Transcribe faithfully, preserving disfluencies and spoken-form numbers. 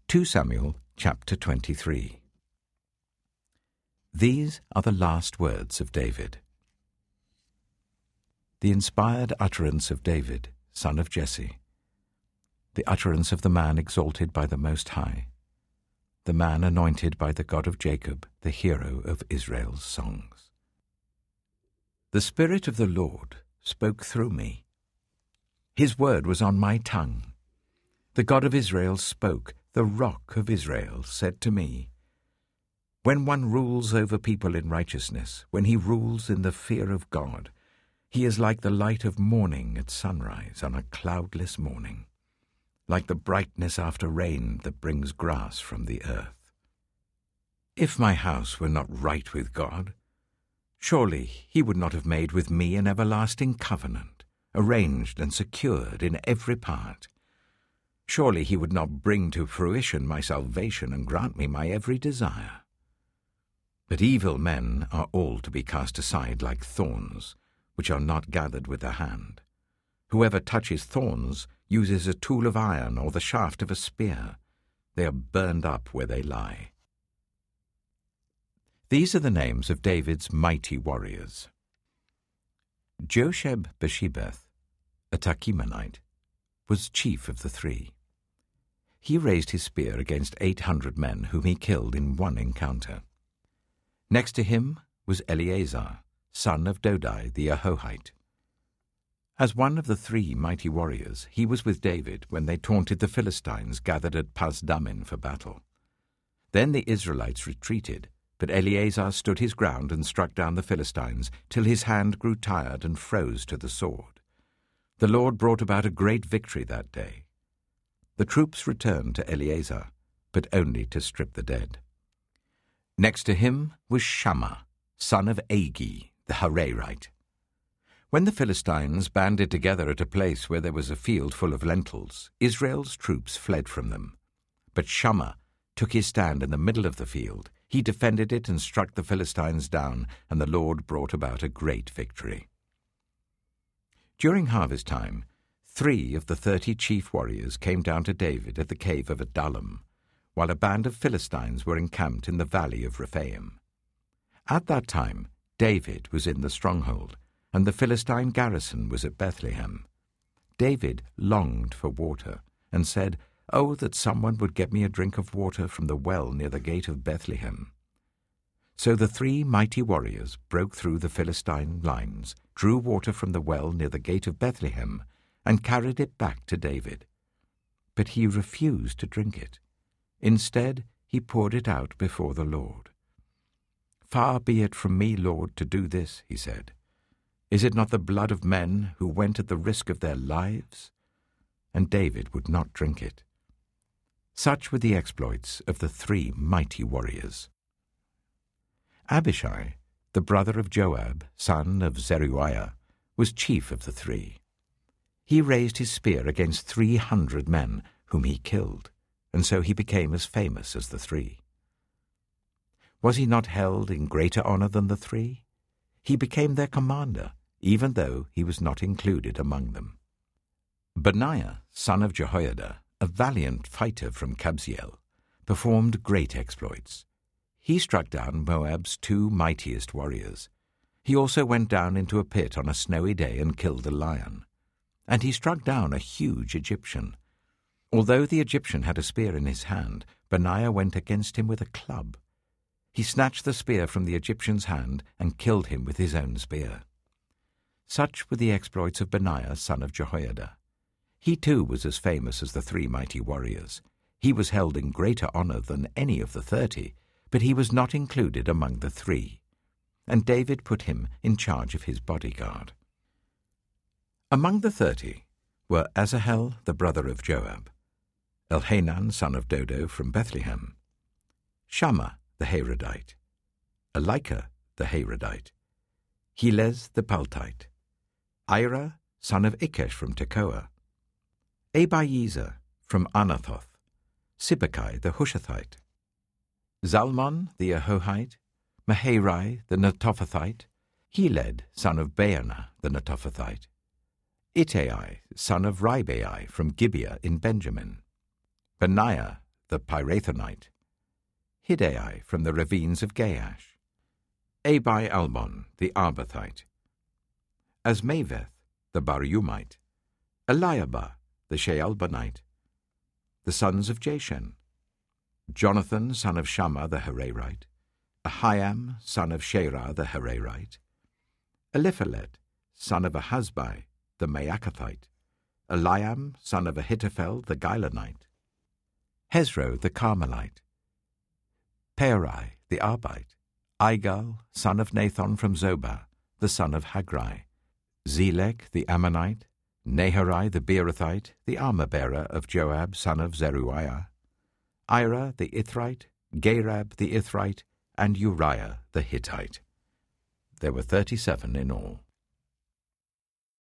Second Samuel chapter twenty-three. These are the last words of David. The inspired utterance of David, son of Jesse, the utterance of the man exalted by the Most High, the man anointed by the God of Jacob, the hero of Israel's songs. The Spirit of the Lord spoke through me. His word was on my tongue. The God of Israel spoke. The Rock of Israel said to me, when one rules over people in righteousness, when he rules in the fear of God, he is like the light of morning at sunrise on a cloudless morning, like the brightness after rain that brings grass from the earth. If my house were not right with God, surely he would not have made with me an everlasting covenant, arranged and secured in every part. Surely he would not bring to fruition my salvation and grant me my every desire. But evil men are all to be cast aside like thorns, which are not gathered with the hand. Whoever touches thorns uses a tool of iron or the shaft of a spear. They are burned up where they lie. These are the names of David's mighty warriors. Josheb-Bashebeth, a Tachemonite, was chief of the three. He raised his spear against eight hundred men whom he killed in one encounter. Next to him was Eleazar, son of Dodai the Ahohite. As one of the three mighty warriors, he was with David when they taunted the Philistines gathered at Pasdammim for battle. Then the Israelites retreated, but Eleazar stood his ground and struck down the Philistines till his hand grew tired and froze to the sword. The Lord brought about a great victory that day. The troops returned to Eleazar, but only to strip the dead. Next to him was Shammah, son of Agi, the Hararite. When the Philistines banded together at a place where there was a field full of lentils, Israel's troops fled from them. But Shammah took his stand in the middle of the field. He defended it and struck the Philistines down, and the Lord brought about a great victory. During harvest time, three of the thirty chief warriors came down to David at the cave of Adullam, while a band of Philistines were encamped in the valley of Rephaim. At that time, David was in the stronghold, and the Philistine garrison was at Bethlehem. David longed for water, and said, "Oh, that someone would get me a drink of water from the well near the gate of Bethlehem." So the three mighty warriors broke through the Philistine lines, drew water from the well near the gate of Bethlehem, and carried it back to David. But he refused to drink it. Instead, he poured it out before the Lord. "Far be it from me, Lord, to do this," he said. "Is it not the blood of men who went at the risk of their lives?" And David would not drink it. Such were the exploits of the three mighty warriors. Abishai, the brother of Joab, son of Zeruiah, was chief of the three. He raised his spear against three hundred men, whom he killed, and so he became as famous as the three. Was he not held in greater honor than the three? He became their commander, even though he was not included among them. Benaiah, son of Jehoiada, a valiant fighter from Kabzeel, performed great exploits. He struck down Moab's two mightiest warriors. He also went down into a pit on a snowy day and killed a lion. And he struck down a huge Egyptian. Although the Egyptian had a spear in his hand, Benaiah went against him with a club. He snatched the spear from the Egyptian's hand and killed him with his own spear. Such were the exploits of Benaiah, son of Jehoiada. He too was as famous as the three mighty warriors. He was held in greater honor than any of the thirty, but he was not included among the three. And David put him in charge of his bodyguard. Among the thirty were Asahel, the brother of Joab, Elhanan, son of Dodo, from Bethlehem, Shammah, the Harodite, Elika, the Harodite, Helez, the Paltite, Ira, son of Ikesh, from Tekoa, Abiezer, from Anathoth, Sibbecai, the Hushathite, Zalmon, the Ahohite, Maharai, the Netophathite, Heled, son of Baanah, the Netophathite, Ittai, son of Ribai, from Gibeah in Benjamin, Benaiah, the Pirathonite, Hiddai from the ravines of Gaash, Abi-Albon, the Arbathite, Azmaveth, the Barumite, Eliabah, the Shaalbonite, the sons of Jashen, Jonathan, son of Shammah the Hararite, Ahiam, son of Sherah the Hararite, Eliphalet, son of Ahazbai the Maacathite, Eliam, son of Ahithophel the Gilonite, Hezro the Carmelite, Perai the Arbite, Igal, son of Nathan from Zobah, the son of Hagrai, Zelek the Ammonite, Naharai the Beerothite, the armor-bearer of Joab, son of Zeruiah, Ira the Ithrite, Gareb the Ithrite, and Uriah the Hittite. There were thirty-seven in all.